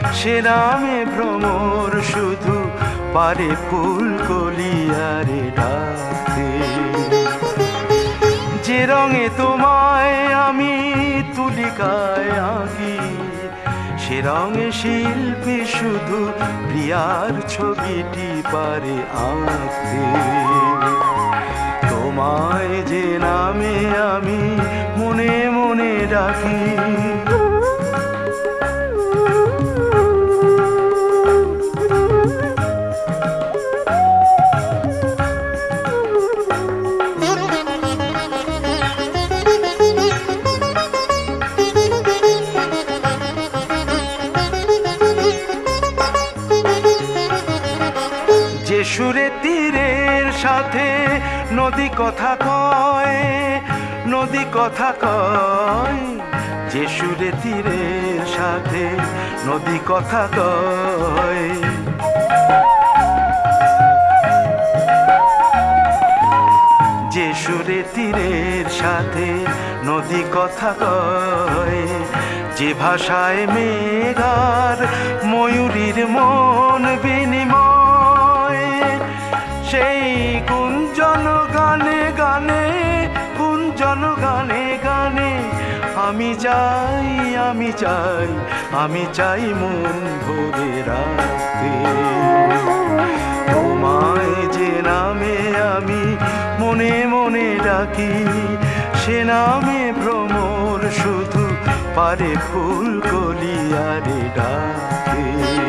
সে নামে ভ্রমর শুধু পারে ফুল কলিয়ারে ডাকতে। যে রঙে তোমায় আমি তুলিকায় আঁকি, সে রঙে শিল্পী শুধু প্রিয়ার ছবিটি পারে আঁকতে। তোমায় যে নামে আমি মনে মনে ডাকি, যে সুরে তীরের সাথে নদী কথা কয়, নদী কথা কয়, যে সুরে তীরের সাথে নদী কথা কয়। যে সুরে তীরের সাথে নদী কথা কয়, যে ভাষায় মেঘার ময়ূরীর মন বিনিময়, সেই কুঞ্জন গানে গানে, কুঞ্জন গানে গানে আমি চাই, আমি চাই, আমি চাই মন ভরে রাখতে। তোমায় যে নামে আমি মনে মনে ডাকি, সে নামে ভ্রমর শুধু পারে ফুল কলিয়ারে ডাকতে।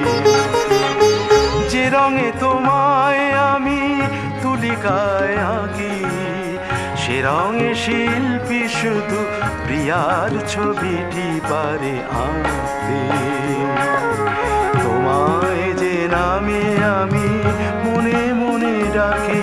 যে রঙে তোমায় আমি তুলিকায় আঁকি, সে রঙে শিল্পী শুধু প্রিয়ার ছবিটি পারে আঁকতে। তোমায় যে নামে আমি মনে মনে ডাকি,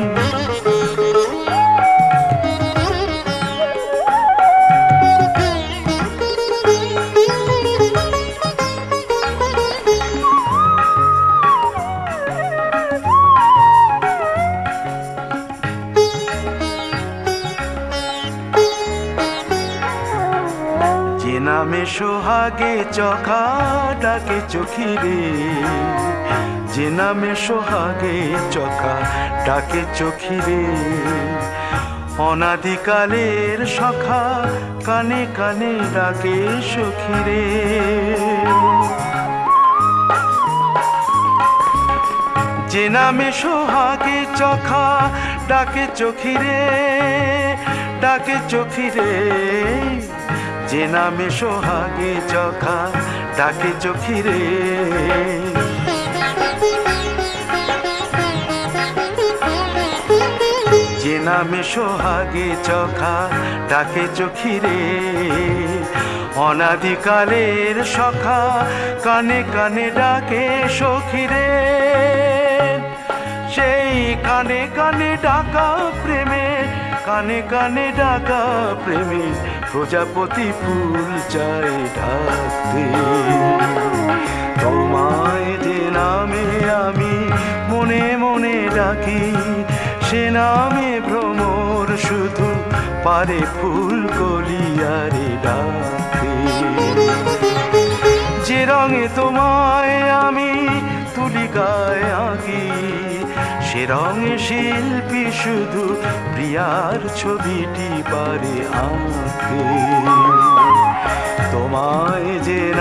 যে নামে সোহাগে চোখা ডাকে চোখিরে, যে নামে সোহাগে চোখা ডাকে চোখিরে, অনাদিকালের সখা কানে কানে ডাকে সখিরে। যে নামে সোহাগে চোখা ডাকে চোখিরে, ডাকে চোখিরে, যে নামে সোহাগে চোখা ডাকে চোখিরে। যে নামে সোহাগে চোখা ডাকে চোখিরে, অনাদিকালের সখা কানে কানে ডাকে সখিরে। সেই কানে কানে ডাকা প্রেমে, কানে কানে ডাকা প্রেমে প্রজাপতি ফুল চাই ঢাকতে। তোমায় যে নামে আমি মনে মনে ডাকি, সে নামে ভ্রমর শুধু পারে ফুল কলিয়ারে ডাকতে। যে রঙে তোমায় আমি তুলিকায় আঁকি, সে রঙে শিল্পী শুধু প্রিয়ার ছবিটি পারে আঁকতে। তোমায় যে